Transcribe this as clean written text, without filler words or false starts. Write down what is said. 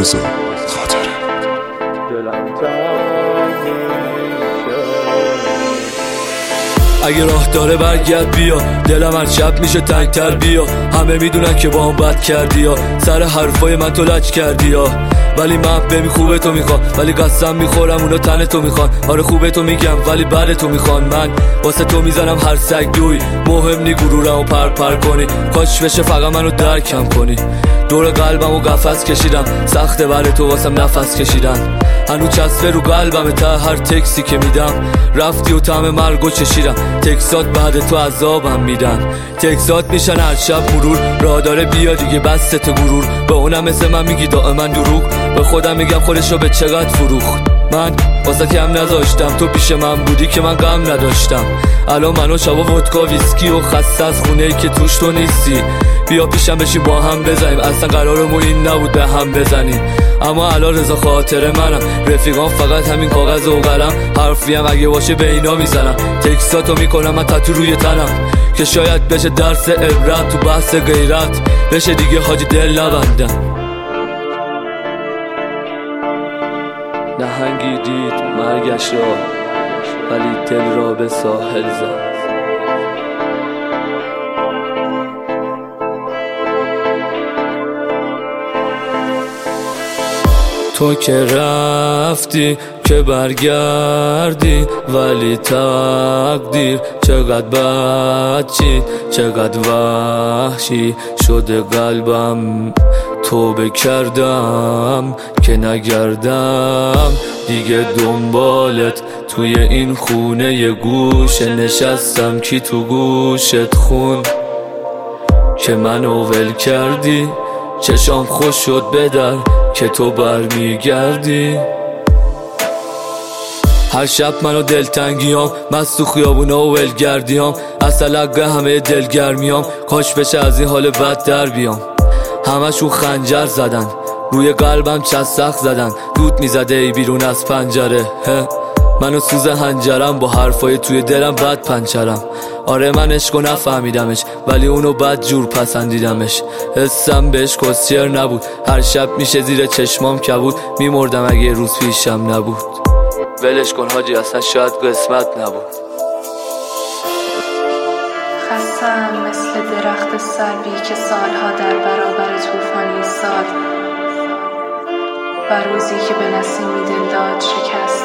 رضا خاطره. اگه راه داره برگرد بیا، دلم هر شب میشه تنگتر بیا. همه میدونن که با هم بد کردی یا سر حرفای من تو لج کردی یا، ولی من ببین خوبه تو میخوام، ولی قسم میخورم اونا تن تو میخوان. آره خوبه تو میگم ولی بعد تو میخوان. من واسه تو میزنم هر سگ دوی، مهم نی گرورمو پر کنی. کاش بشه فقط منو درکم کنی. دور قلبمو قفس کشیدم، سخته برای تو واسم نفس کشیدن. هنو چسبه رو قلبم تا هر تکسی که میدم. رفتی و طعم مرگو چشیدم، تکسات بعد تو عذابم میدن. تکسات میشن هر شب مرور، راه داره بیا دیگه بس تو غرور. به اونم مثل من میگی دائما دروغ، به خودم میگم خودشو به چقدر فروخت. من واسه کم نذاشتم، تو پیش من بودی که من غم نداشتم. الان منو شبا ودکا ویسکی و خسته از خونه ای که توش تو نیستی. بیا پیشم بشین با هم بزنیم، اصلا قرارمون این نبود به هم بزنیم. اما الان رضا خاطره منم، رفیقام فقط همین کاغذ و قلم. حرفیم اگه باشه به اینا میزنم، تکساتو میکنم من تتو روی تنم. که شاید بشه درس عبرت تو بحث غیرت، بشه دیگه حاجی دل نبندم. نهنگی دید مرگش را، ولی دل را به ساحل زد. تو که رفتی که برگردی، ولی تقدیر چقدر بدچی، چقدر وحشی شده قلبم. توبه کردم که نگردم دیگه دنبالت توی این خونه. یه گوشه نشستم کی تو گوشت خون که منو ول کردی. چشام خوش شد بدر که تو برمیگردی. هر شب منو دلتنگیام، مست تو خیابونا و ولگردیام. اصل حقه همه دلگرمیام، کاش بشه از این حال بد در بیام. همشون خنجر زدن روی قلبم، چسخ زدن دود میزده ای بیرون از پنجره. منو سوز هنجرم با حرفای توی دلم بد پنچرم. آره من عشقو نفهمیدمش، ولی اونو بد جور پسندیدمش. حسم بهش کسیر نبود، هر شب میشه زیر چشمام کبود. میمردم اگه روز پیشم نبود. ولش کن حاجی اصلا شاید قسمت نبود. خستم مثل درخت سروی که سالها در برابر طوفان ایستاد، و روزی که به نسیمی دل داد شکست.